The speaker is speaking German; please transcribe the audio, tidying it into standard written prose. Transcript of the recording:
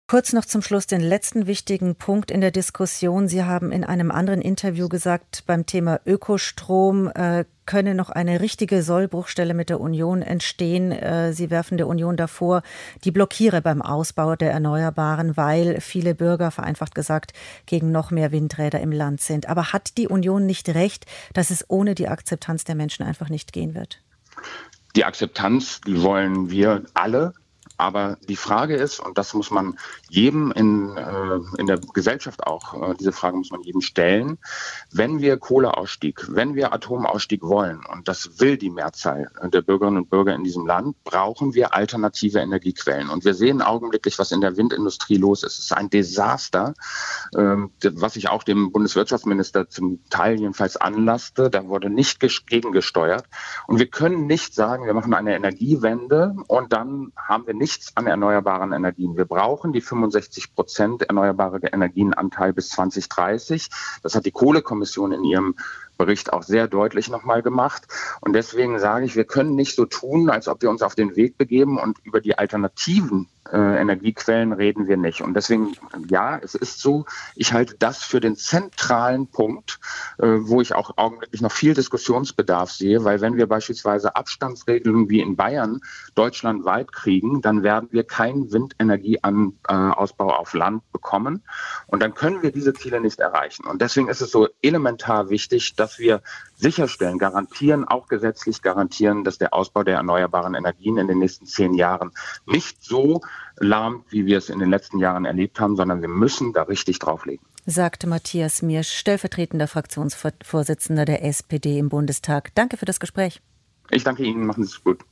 Kurz noch zum Schluss den letzten wichtigen Punkt in der Diskussion. Sie haben in einem anderen Interview gesagt, beim Thema Ökostrom könne noch eine richtige Sollbruchstelle mit der Union entstehen. Sie werfen der Union davor, die blockiere beim Ausbau der Erneuerbaren, weil viele Bürger, vereinfacht gesagt, gegen noch mehr Windräder im Land sind. Aber hat die Union nicht recht, dass es ohne die Akzeptanz der Menschen einfach nicht gehen wird? Die Akzeptanz, die wollen wir alle. Aber die Frage ist, und das muss man jedem in der Gesellschaft auch, diese Frage muss man jedem stellen, wenn wir Kohleausstieg, wenn wir Atomausstieg wollen, und das will die Mehrzahl der Bürgerinnen und Bürger in diesem Land, brauchen wir alternative Energiequellen. Und wir sehen augenblicklich, was in der Windindustrie los ist. Es ist ein Desaster, was ich auch dem Bundeswirtschaftsminister zum Teil jedenfalls anlasste. Da wurde nicht gegengesteuert. Und wir können nicht sagen, wir machen eine Energiewende und dann haben wir nichts an erneuerbaren Energien. Wir brauchen die 65% erneuerbare Energienanteil bis 2030. Das hat die Kohlekommission in ihrem Bericht auch sehr deutlich nochmal gemacht. Und deswegen sage ich, wir können nicht so tun, als ob wir uns auf den Weg begeben und über die alternativen Energiequellen reden wir nicht. Und deswegen, ja, es ist so, ich halte das für den zentralen Punkt, wo ich auch augenblicklich noch viel Diskussionsbedarf sehe, weil wenn wir beispielsweise Abstandsregelungen wie in Bayern deutschlandweit kriegen, dann werden wir keinen Windenergieausbau auf Land bekommen und dann können wir diese Ziele nicht erreichen. Und deswegen ist es so elementar wichtig, dass wir sicherstellen, garantieren, auch gesetzlich garantieren, dass der Ausbau der erneuerbaren Energien in den nächsten 10 Jahren nicht so lahmt, wie wir es in den letzten Jahren erlebt haben, sondern wir müssen da richtig drauflegen. Sagte Matthias Miersch, stellvertretender Fraktionsvorsitzender der SPD im Bundestag. Danke für das Gespräch. Ich danke Ihnen, machen Sie es gut.